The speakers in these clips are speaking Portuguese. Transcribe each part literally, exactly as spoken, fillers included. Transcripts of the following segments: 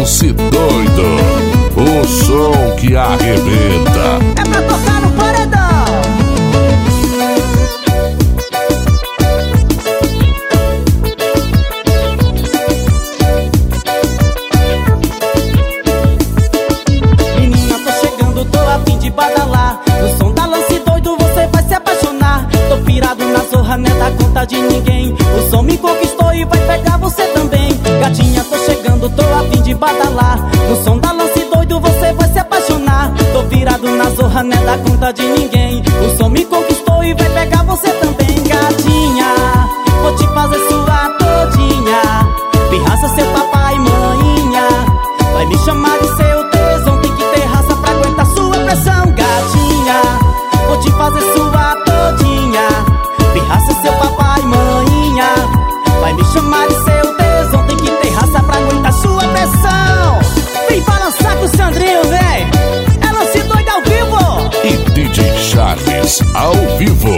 Lance doido, o som que arrebenta. É pra tocar no paredão. Menina, tô chegando, tô a fim de badalar. No som da Lance doido você vai se apaixonar. Tô pirado na zorra, não é da conta de ninguém. O som me conquistou e vai pegar você também. Gatinha, tô chegando, tô a fim de badalar. No som da Lance doido você vai se apaixonar. Tô virado na zorra, não é da conta de ninguém. O som me conquistou e vai pegar você também. Gatinha, vou te fazer suar todinha. Pirraça seu papai e maninha. Vai me chamar de seu tesão. Tem que ter raça pra aguentar sua pressão. Gatinha, vou te fazer suar todinha. Pirraça seu papai e maninha. Vai me chamar de seu tesão. Tem que ter raça pra aguentar sua pressão. Vem balançar com o Sandrinho, vem. É Lance doido ao vivo. E D J Charles ao vivo.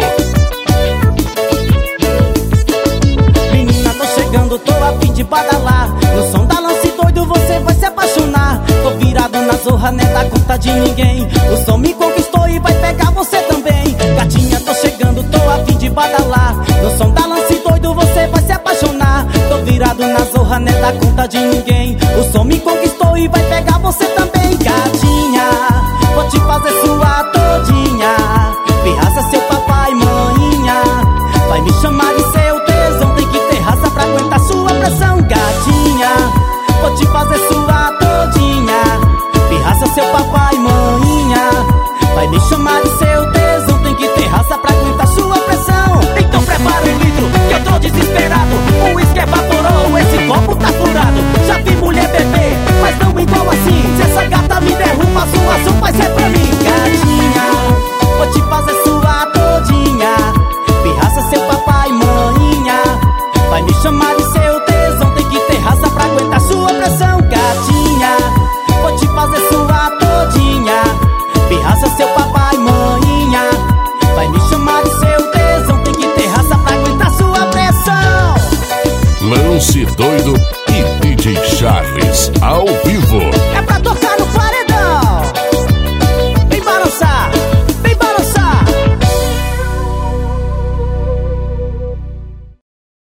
Menina, tô chegando, tô a fim de badalar. No som da Lance doido você vai se apaixonar. Tô virado na zorra, não é da conta de ninguém. O som me conquistou e vai pegar você também. Gatinha, tô chegando, tô a fim de badalar. No som da Lance doido você vai se apaixonar. Tô virado na zorra, não é da conta de ninguém. O som me conquistou e vai pegar você também. Gatinha, vou te fazer suar todinha. Pirraça seu papai e maninha. Vai me chamar de seu tesão. Tem que ter raça pra aguentar sua pressão. Gatinha, vou te fazer suar todinha. Pirraça seu papai e maninha. Vai me chamar de seu tesão. Tem que ter raça pra aguentar sua pressão. Então prepara um litro, que eu tô desesperado. O uísque evaporou, esse copo tá furado. Já vi mulher beber, mas não igual assim. Se essa gata me derruba, sua azul vai ser pra mim. Gatinha, vou te fazer suar todinha. Pirraça seu papai e maninha. Vai me chamar de seu tesão. Tem que ter raça pra aguentar sua pressão. Gatinha, vou te fazer suar todinha. Pirraça seu papai e maninha. Vai me chamar de seu tesão. Tem que ter raça pra aguentar sua pressão. Lance doido e D J Charles ao vivo.